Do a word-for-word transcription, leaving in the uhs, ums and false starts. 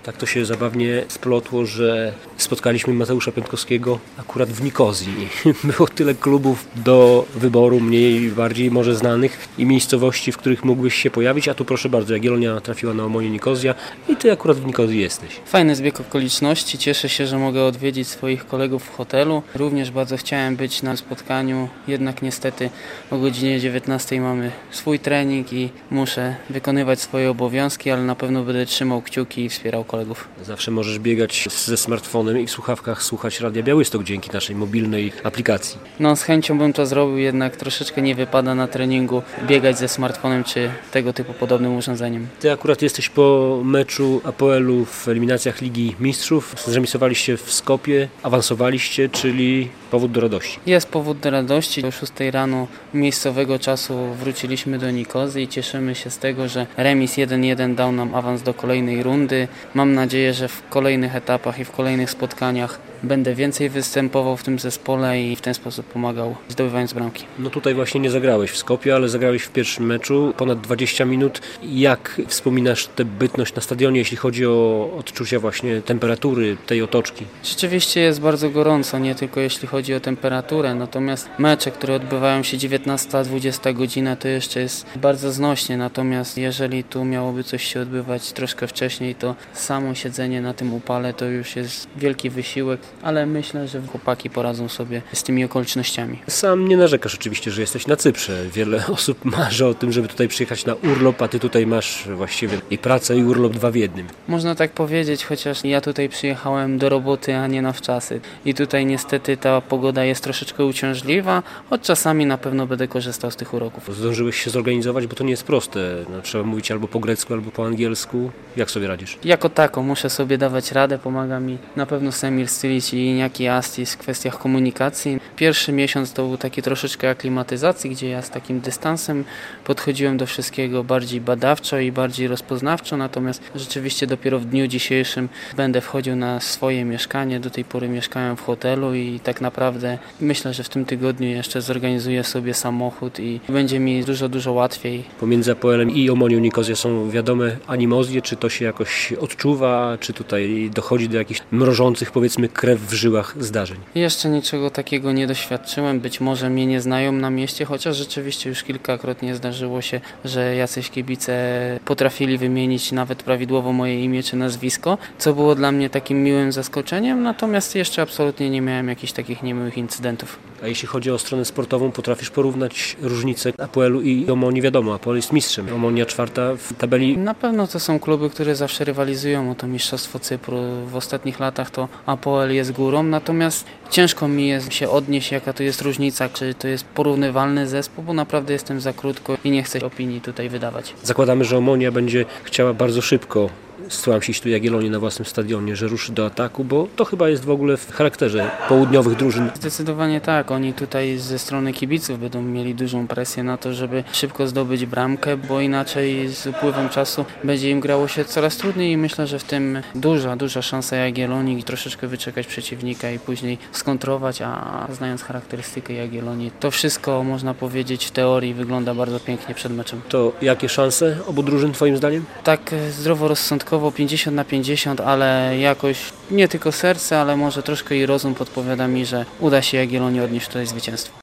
Tak to się zabawnie splotło, że spotkaliśmy Mateusza Piątkowskiego akurat w Nikozji. Było tyle klubów do wyboru, mniej, bardziej może znanych i miejscowości, w których mógłbyś się pojawić, a tu proszę bardzo, Jagiellonia trafiła na Omonię Nikozja i ty akurat w Nikozji jesteś. Fajny zbieg okoliczności, cieszę się, że mogę odwiedzić swoich kolegów w hotelu. Również bardzo chciałem być na spotkaniu, jednak niestety o godzinie dziewiętnastej mamy swój trening i muszę wykonywać swoje obowiązki, ale na pewno będę trzymał kciuki i wspierał kolegów. Zawsze możesz biegać ze smartfonem i w słuchawkach słuchać Radia Białystok dzięki naszej mobilnej aplikacji. No z chęcią bym to zrobił, jednak troszeczkę nie wypada na treningu biegać ze smartfonem czy tego typu podobnym urządzeniem. Ty akurat jesteś po meczu Apoelu w eliminacjach Ligi Mistrzów. Zremisowaliście w Skopie, awansowaliście, czyli powód do radości. Jest powód do radości. O szóstej rano miejscowego czasu wróciliśmy do Nikozji i cieszymy się z tego, że remis jeden jeden dał nam awans do kolejnej rundy. Mam nadzieję, że w kolejnych etapach i w kolejnych spotkaniach będę więcej występował w tym zespole i w ten sposób pomagał zdobywając bramki. No tutaj właśnie nie zagrałeś w Skopie, ale zagrałeś w pierwszym meczu ponad dwadzieścia minut. Jak wspominasz tę bytność na stadionie, jeśli chodzi o odczucia właśnie temperatury tej otoczki? Rzeczywiście jest bardzo gorąco, nie tylko jeśli chodzi o temperaturę, natomiast mecze, które odbywają się dziewiętnasta dwudziesta godzina, to jeszcze jest bardzo znośnie, natomiast jeżeli tu miałoby coś się odbywać troszkę wcześniej, to samo siedzenie na tym upale to już jest wielki wysiłek, ale myślę, że chłopaki poradzą sobie z tymi okolicznościami. Sam nie narzekasz oczywiście, że jesteś na Cyprze. Wiele osób marzy o tym, żeby tutaj przyjechać na urlop, a ty tutaj masz właściwie i pracę, i urlop dwa w jednym. Można tak powiedzieć, chociaż ja tutaj przyjechałem do roboty, a nie na wczasy. I tutaj niestety ta pogoda jest troszeczkę uciążliwa, choć czasami na pewno będę korzystał z tych uroków. Zdążyłeś się zorganizować, bo to nie jest proste. No, trzeba mówić albo po grecku, albo po angielsku. Jak sobie radzisz? Jako tako muszę sobie dawać radę, pomaga mi na pewno Semir Stylic i Iñaki Astis w kwestiach komunikacji. Pierwszy miesiąc to był taki troszeczkę aklimatyzacji, gdzie ja z takim dystansem podchodziłem do wszystkiego bardziej badawczo i bardziej rozpoznawczo, natomiast rzeczywiście dopiero w dniu dzisiejszym będę wchodził na swoje mieszkanie. Do tej pory mieszkałem w hotelu i tak naprawdę myślę, że w tym tygodniu jeszcze zorganizuję sobie samochód i będzie mi dużo, dużo łatwiej. Pomiędzy Apoelem i Omonią Nikozja są wiadome animozje, czy to się jakoś odczuwa, czy tutaj dochodzi do jakichś mrożących, powiedzmy, krew w żyłach zdarzeń? Jeszcze niczego takiego nie doświadczyłem, być może mnie nie znają na mieście, chociaż rzeczywiście już kilkakrotnie zdarzyło się, że jacyś kibice potrafili wymienić nawet prawidłowo moje imię czy nazwisko, co było dla mnie takim miłym zaskoczeniem, natomiast jeszcze absolutnie nie miałem jakichś takich niemiłych incydentów. A jeśli chodzi o stronę sportową, potrafisz porównać różnice Apoelu i Omonii? Wiadomo, Apoel jest mistrzem, Omonia czwarta w tabeli. Na pewno to są kluby, które zawsze rywalizują o to mistrzostwo Cypru. W ostatnich latach to Apoel jest górą, natomiast ciężko mi jest się odnieść, jaka to jest różnica, czy to jest porównywalny zespół, bo naprawdę jestem za krótko i nie chcę opinii tutaj wydawać. Zakładamy, że Omonia będzie chciała bardzo szybko stłamsić tu Jagiellonię na własnym stadionie, że ruszy do ataku, bo to chyba jest w ogóle w charakterze południowych drużyn. Zdecydowanie tak. Oni tutaj ze strony kibiców będą mieli dużą presję na to, żeby szybko zdobyć bramkę, bo inaczej z upływem czasu będzie im grało się coraz trudniej i myślę, że w tym duża, duża szansa Jagiellonii troszeczkę wyczekać przeciwnika i później skontrować, a znając charakterystykę Jagiellonii, to wszystko można powiedzieć w teorii wygląda bardzo pięknie przed meczem. To jakie szanse obu drużyn twoim zdaniem? Tak zdroworozsądkowo pięćdziesiąt na pięćdziesiąt, ale jakoś nie tylko serce, ale może troszkę i rozum podpowiada mi, że uda się Jagiellonii odnieść tutaj zwycięstwo.